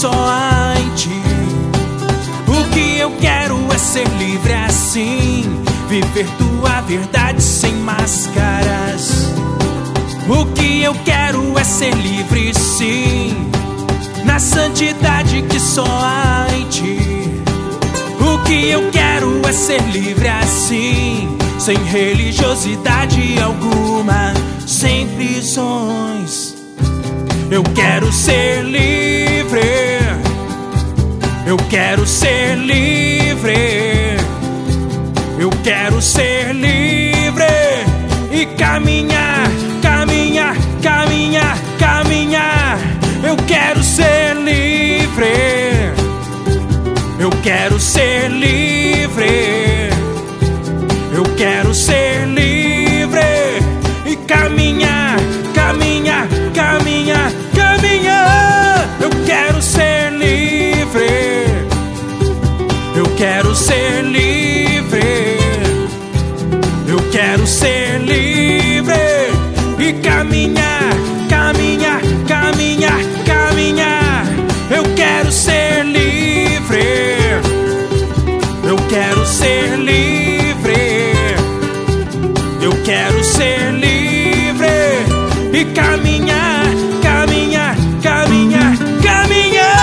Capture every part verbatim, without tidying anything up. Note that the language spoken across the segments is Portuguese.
só há em ti. O que eu quero é ser livre assim, viver tua verdade sem máscaras. O que eu quero é ser livre sim, na santidade que só há em ti. O que eu quero é ser livre assim, sem religiosidade alguma, sem prisões. Eu quero ser livre, eu quero ser livre, eu quero ser livre e caminhar, caminhar, caminhar, caminhar. Eu quero ser livre, eu quero ser livre, eu quero ser livre e caminhar, caminhar, caminhar, caminhar. Eu quero ser livre, eu quero ser livre, eu quero ser livre e caminhar, caminhar, caminhar, caminhar. Eu quero ser livre, eu quero ser livre, eu quero ser livre e caminhar, caminhar, caminhar, caminhar.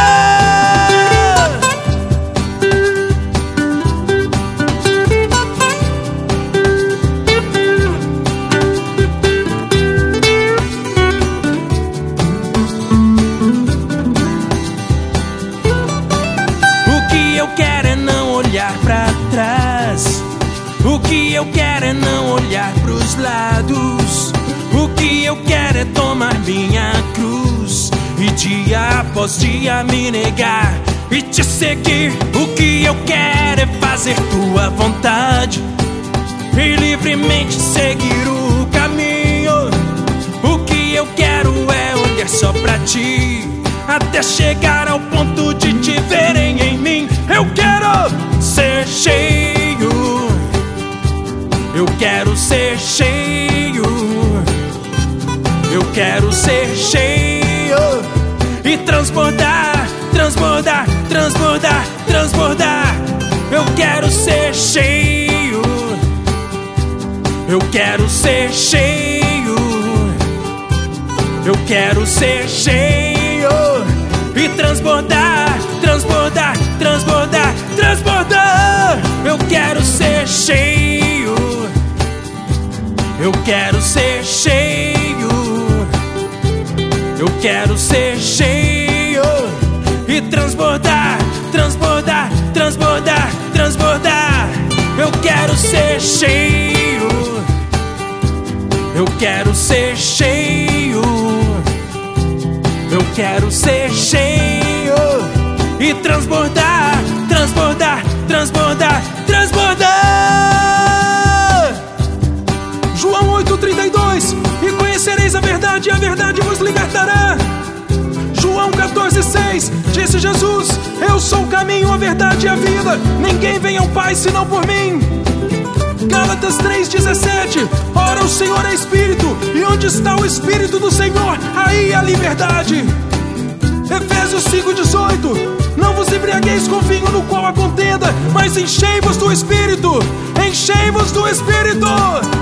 O que eu quero é não olhar pra trás, o que eu quero é não olhar pros lados. O que eu quero é tomar minha cruz e dia após dia me negar e te seguir. O que eu quero é fazer tua vontade e livremente seguir o caminho. O que eu quero é olhar só pra ti, até chegar ao ponto de te verem em mim. Eu quero ser cheio, eu quero ser cheio, eu quero ser cheio e transbordar, transbordar, transbordar, transbordar. Eu quero ser cheio, eu quero ser cheio, eu quero ser cheio e transbordar, transbordar, transbordar, transbordar. Eu quero ser cheio, eu quero ser cheio, eu quero ser cheio e transbordar, transbordar, transbordar, transbordar. Eu quero ser cheio, eu quero ser cheio, eu quero ser cheio e transbordar, transbordar, transbordar, transbordar. João oito, trinta e dois. E conhecereis a verdade e a verdade vos libertará. João quatorze, seis. Disse Jesus: eu sou o caminho, a verdade e a vida. Ninguém vem ao Pai senão por mim. Gálatas três, dezessete. Ora, o Senhor é Espírito, e onde está o Espírito do Senhor, aí a liberdade. Efésios cinco, dezoito. Não vos embriagueis com vinho no qual há contenda, mas enchei-vos do Espírito. Enchei-vos do Espírito.